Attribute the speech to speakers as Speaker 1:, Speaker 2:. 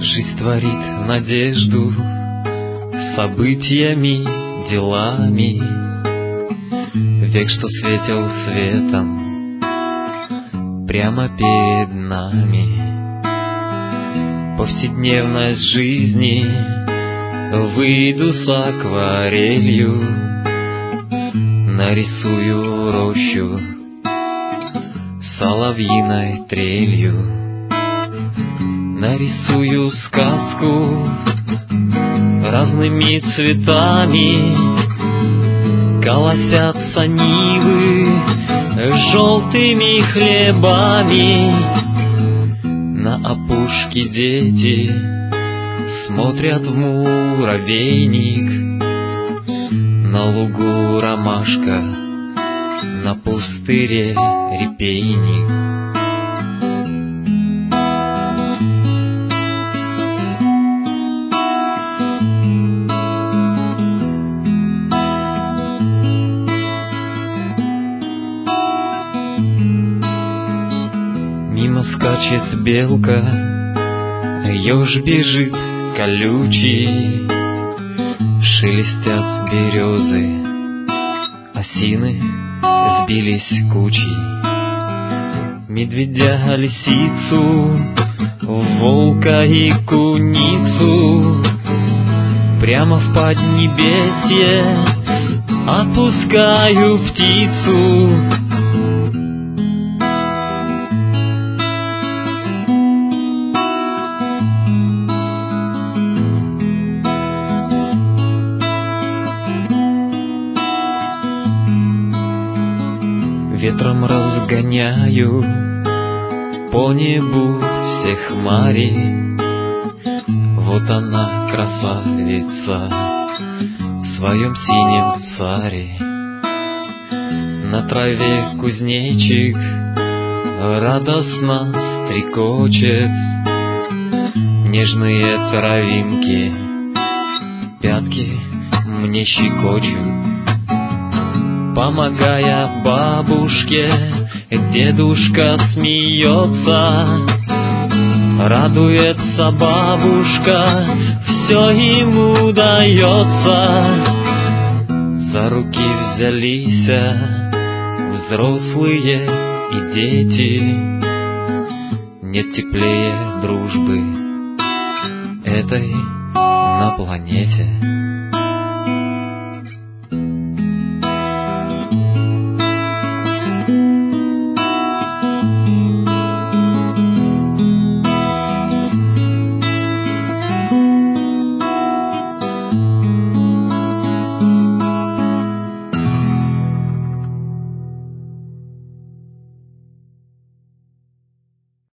Speaker 1: Жизнь творит надежду событиями, делами. Век, что светил светом прямо перед нами. Повседневность жизни, выйду с акварелью, нарисую рощу соловьиной трелью, нарисую сказку разными цветами. Колосятся нивы желтыми хлебами. На опушке дети смотрят в муравейник. На лугу ромашка, на пустыре репейник. Мимо скачет белка, еж бежит колючий. Шелестят березы, осины сбились кучей. Медведя, лисицу, волка и куницу прямо в поднебесье отпускаю птицу. Ветром разгоняю по небу все хмари. Вот она, красавица, в своем синем саре. На траве кузнечик радостно стрекочет. Нежные травинки пятки мне щекочут. Помогая бабушке, дедушка смеется. Радуется бабушка, все ему удается. За руки взялись взрослые и дети. Нет теплее дружбы этой на планете.